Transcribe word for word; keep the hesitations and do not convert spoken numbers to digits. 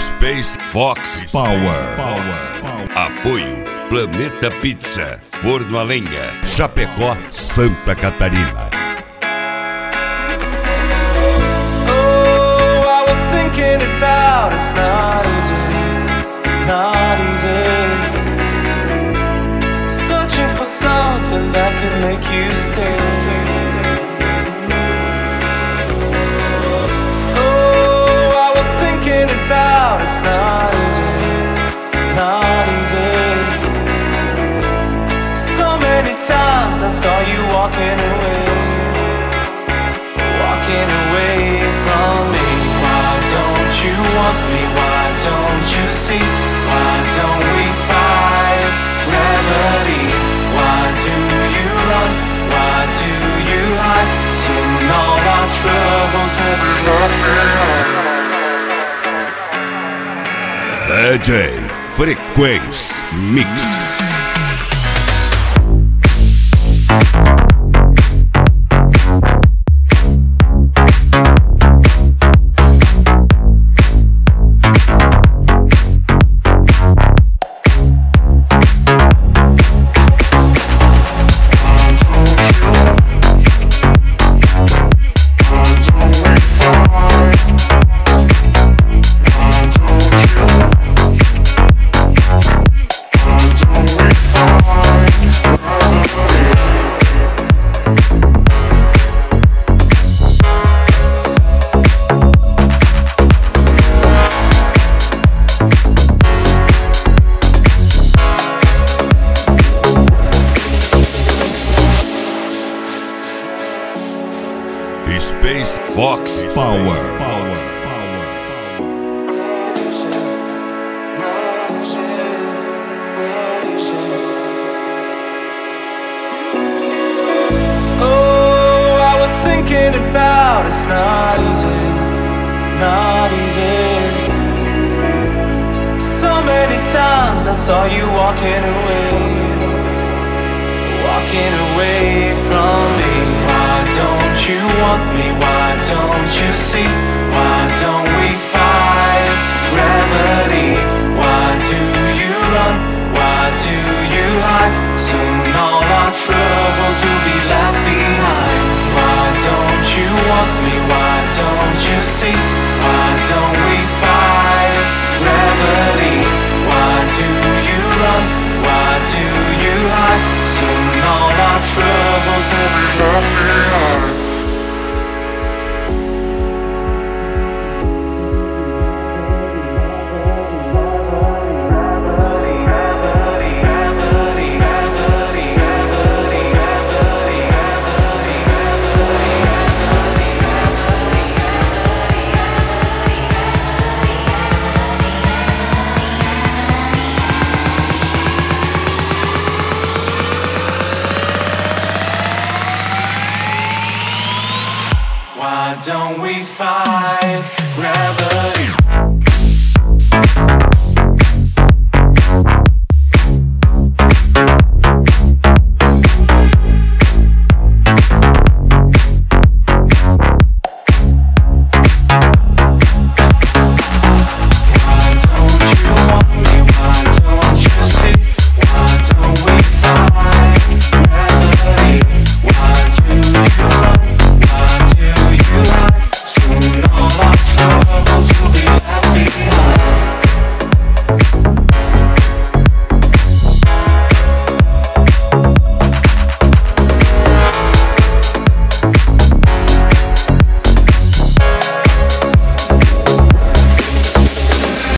Space Fox Power. Apoio Planeta Pizza, Forno a Lenha, Chapecó, Santa Catarina. Oh, I was thinking about it's not easy, not easy. Searching for something that can make you say. About it's not easy, not easy. So many times I saw you walking away, walking away from me. Why don't you want me? Why don't you see? Why don't we fight gravity? Why do you run? Why do you hide? Soon all our troubles will be nothing. D J Frequência Mix. Space Fox Power. Oh, I was thinking about it's not easy, not easy. So many times I saw you walking away, walking away from me. Why don't you want me? Why don't you see? Why don't we fight gravity? Why do you run? Why do you hide? Soon all our troubles will be left behind. Why don't you want me? Why don't you see? Why don't we fight gravity? Why do you run? Why do you hide? Soon all our troubles will be left behind. Why don't we fight gravity?